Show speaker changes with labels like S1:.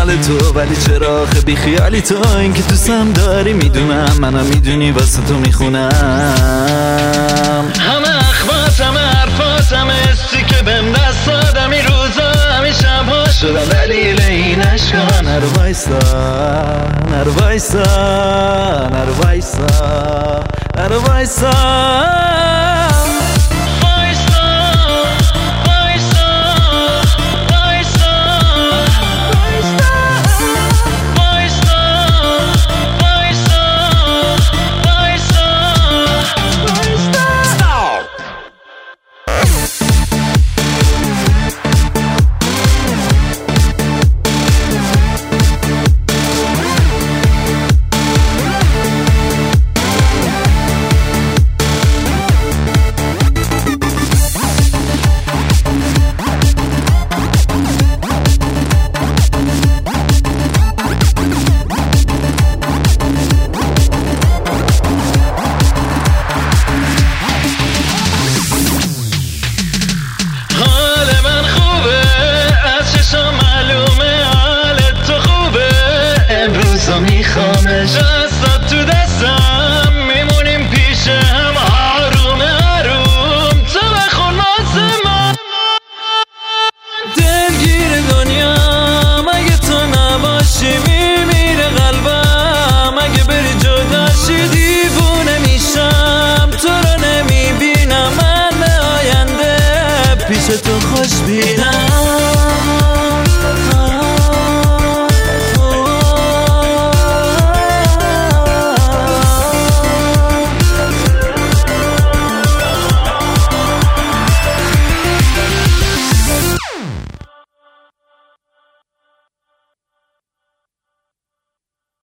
S1: مال تو، ولی چرا آخه بی خیالی تو؟ این که دوستم داری میدونم، منم میدونی واسه تو میخونم. همه اخبات همه حرفات همه حسی که بهم دست دادم این روزا همین شبها شدم دلیل این عشقا. نرو وایسا نرو وایسا نرو وایسا نرو وایسا میخوامش دستات تو دستم میمونیم پیش هم آروم آروم تو بخون واسه من. دلگیر دنیا اگه تو نباشی میمیره قلبم، اگه بری جداشی دیوونه میشم، تو رو نمیبینم من به آینده پیش تو خوش بینم.